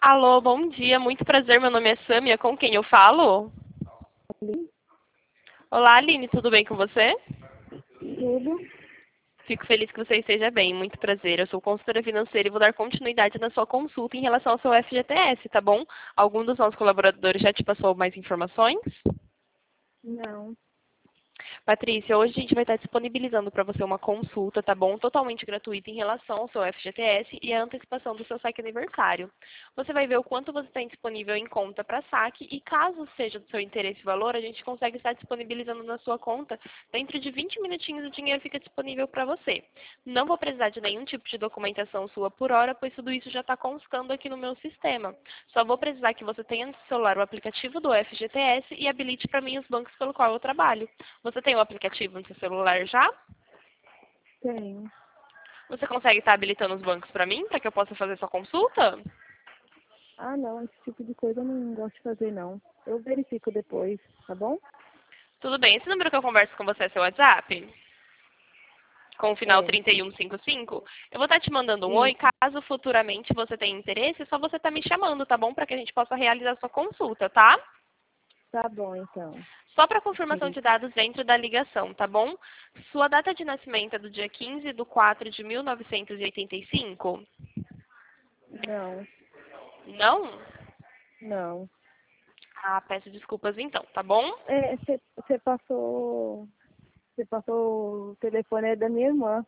Alô, bom dia, muito prazer, meu nome é Sâmia, com quem eu falo? Olá, Aline, tudo bem com você? Tudo? Fico feliz que você esteja bem, muito prazer. Eu sou consultora financeira e vou dar continuidade na sua consulta em relação ao seu FGTS, tá bom? Algum dos nossos colaboradores já te passou mais informações? Não. Patrícia, hoje a gente vai estar disponibilizando para você uma consulta, tá bom? Totalmente gratuita em relação ao seu FGTS e a antecipação do seu saque aniversário. Você vai ver o quanto você tem disponível em conta para saque e caso seja do seu interesse e valor, a gente consegue estar disponibilizando na sua conta. Dentro de 20 minutinhos o dinheiro fica disponível para você. Não vou precisar de nenhum tipo de documentação sua por hora, pois tudo isso já está constando aqui no meu sistema. Só vou precisar que você tenha no seu celular o aplicativo do FGTS e habilite para mim os bancos pelo qual eu trabalho. Você tem o aplicativo no seu celular já? Tenho. Você consegue estar habilitando os bancos para mim, para que eu possa fazer sua consulta? Ah, não, esse tipo de coisa eu não gosto de fazer, não. Eu verifico depois, tá bom? Tudo bem. Esse número que eu converso com você é seu WhatsApp? Com o final É. 3155? Eu vou estar te mandando um oi. Isso. Caso futuramente você tenha interesse, é só você estar me chamando, tá bom? Para que a gente possa realizar a sua consulta, tá? Tá bom, então. Só para confirmação Entendi. de dados dentro da ligação, tá bom? Sua data de nascimento é do dia 15/4/1985? Não, Não? não. Ah, peço desculpas então, tá bom? É, você passou. Você passou o telefone é da minha irmã.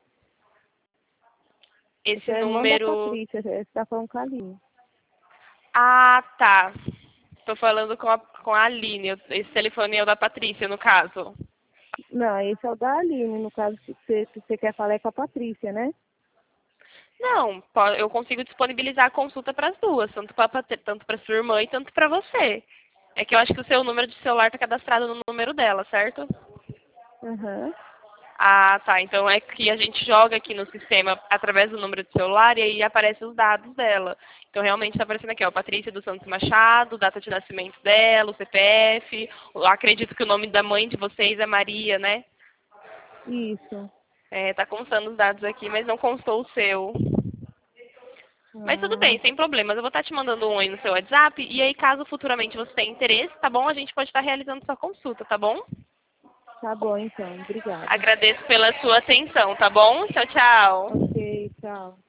Você Esse é irmã da número. Patrícia, você tá falando com a Aline. Ah, tá. Estou falando com a Aline. Esse telefone é o da Patrícia, no caso. Não, esse é o da Aline, no caso que você quer falar é com a Patrícia, né? Não, eu consigo disponibilizar a consulta para as duas, tanto para sua irmã e tanto para você. É que eu acho que o seu número de celular está cadastrado no número dela, certo? Aham. Ah, tá. Então é que a gente joga aqui no sistema através do número de celular e aí aparecem os dados dela. Então realmente está aparecendo aqui, ó, Patrícia dos Santos Machado, data de nascimento dela, o CPF. Eu acredito que o nome da mãe de vocês é Maria, né? Isso. É, tá constando os dados aqui, mas não constou o seu. Mas tudo Ah, bem, sem problemas. Eu vou estar te mandando um oi no seu WhatsApp e aí caso futuramente você tenha interesse, tá bom? A gente pode estar realizando sua consulta, tá bom? tá bom, então. Obrigada. Agradeço pela sua atenção, tá bom? Tchau, tchau. Ok, tchau.